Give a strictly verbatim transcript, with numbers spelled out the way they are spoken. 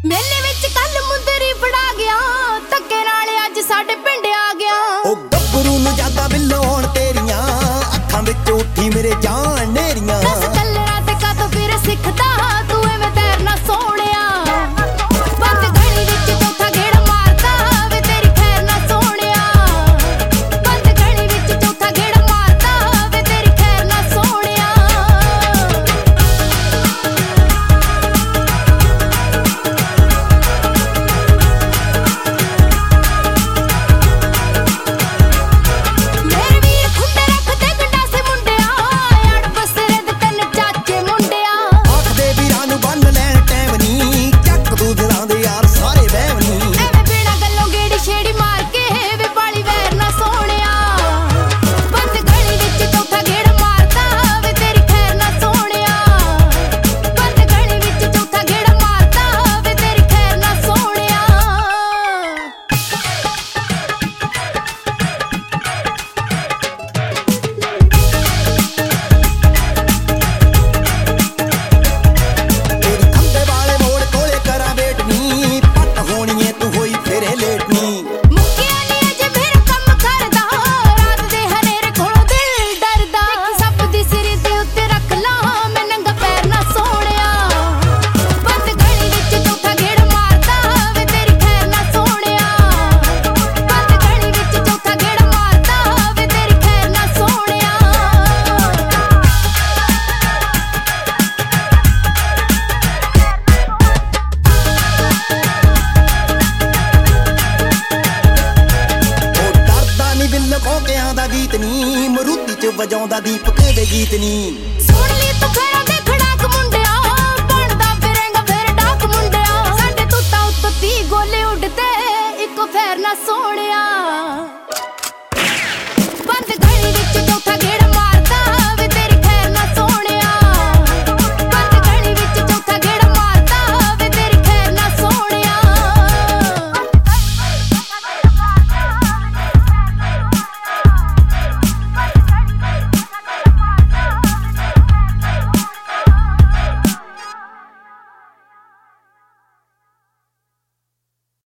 ਮੇਲੇ ਵਿੱਚ ਕੱਲ ਮੁੰਦਰੀ ਫੜਾ ਗਿਆ, ਧੱਕੇ ਨਾਲ ਅੱਜ ਸਾਡੇ ਪਿੰਡ ਆ ਗਿਆ। ਉਹ ਗੱਭਰੂ ਨੂੰ ਜ਼ਿਆਦਾ ਬਿੱਲੋਣ ਤੇਰੀਆਂ, ਅੱਖਾਂ ਵਿੱਚ ਉੱਠੀ ਮੇਰੇ ਜਾਨ ਨੇਰੀਆਂ। ਦੱਸ ਕੱਲਰਾਂ ਤੇ ਕਾਤੋਂ ਫਿਰ ਸਿੱਖਦਾ ਤੂੰ ਐਵੇਂ ਤੈਰਨਾ ਸੋਹਣਿਆ। ਬੰਦ ਗਲੀ ਵਿੱਚ ਚੌਥਾ ਗੇੜਾ ਮਾਰਦਾ ਵੇ ਤੇਰੀ ਖੈਰ ਨਾ ਸੋਹਣਿਆ। ਬੰਦ ਗਲੀ ਵਿੱਚ ਚੌਥਾ ਗੇੜਾ ਮਾਰਦਾ ਵੇ ਤੇਰੀ ਖੈਰ ਨਾ ਸੋਹਣਿਆ। ਮੇਰੇ ਵੀਰ ਖੁੰਡੇ ਰੱਖਦੇ ਗੰਡਾਸੇ ਮੁੰਡਿਆ, ਅੜ ਬਸਰੇ ਦੇ ਤਿੰਨ ਚਾਚੇ ਮੁੰਡਿਆ। ਆਖਦੇ ਵੀਰਾਂ ਨੂੰ ਬੰਨ ਲੈਣ ਟਾਈਮ ਨੀ, ਚੱਕ ਦੂ ਦਿਲਾਂ ਦੇ ਯਾਰ ਸਾਰੇ ਵਹਿਮ ਨੀ। ਐਵੇਂ ਬਿਨਾਂ ਗੱਲੋਂ ਗੇੜੀ ਛੇੜੀ ਮਾਰ ਕੇ ਵੇ ਪਾਲੀ ਵੈਰ ਨਾ ਸੋਹਣਿਆ। ਬੰਦ ਗਲੀ ਵਿੱਚ ਚੌਥਾ ਗੇੜਾ ਮਾਰਦਾ ਵੇ ਤੇਰੀ ਖੈਰ ਨਾ ਸੋਹਣਿਆ। ਬੰਦ ਗਲੀ ਵਿੱਚ ਚੌਥਾ ਗੇੜਾ ਮਾਰਦਾ ਵੇ ਤੇਰੀ ਖੈਰ ਨਾ ਸੋਹਣਿਆ। ਤੇਰੀ ਖੰਭੇ ਵਾਲੇ ਮੋੜ ਕੋਲੇ ਕਰਾਂ ਵੇਟ ਨੀ, ਪੱਟ ਹੋਣੀਏ ਤੂੰ ਹੋਈ ਫੇਰੇ ਲੇਟ ਨੀ। ਮੁੱਕਿਆ ਨੀ ਅਜੇ ਮੇਰਾ ਕੰਮ ਕਰਦਾ, ਰਾਤ ਦੇ ਹਨੇਰੇ ਕੋਲੋਂ ਦਿਲ ਡਰਦਾ। ਸੱਪ ਦੀ ਸਿਰ ਦੇ ਉੱਤੇ ਰੱਖ ਲਾ ਮੈਂ ਨੰਗਾ ਪੈਰ ਨਾ ਸੋਹਣਿਆ। ਬੰਦ ਗਲੀ ਵਿੱਚ ਚੌਥਾ ਗੇੜਾ ਮਾਰਦਾ ਵੇ ਤੇਰੀ ਖੈਰ ਨਾ ਸੋਹਣਿਆ। ਬੰਦ ਗਲੀ ਵਿੱਚ ਚੌਥਾ ਗੇੜਾ ਮਾਰਦਾ ਵੇ ਤੇਰੀ ਖੈਰ ਨਾ ਸੋਹਣਿਆ। ਉਹ ਡਰਦਾ ਨੀ ਬਿੱਲ ਕੋਕਿਆਂ ਦਾ ਗੀਤ ਨੀ, ਮਰੂਤੀ ਚ ਵਜਾਉਂਦਾ ਦੀਪਕ ਦੇ ਗੀਤ ਨੀ। ਸੋਹਣਿਆ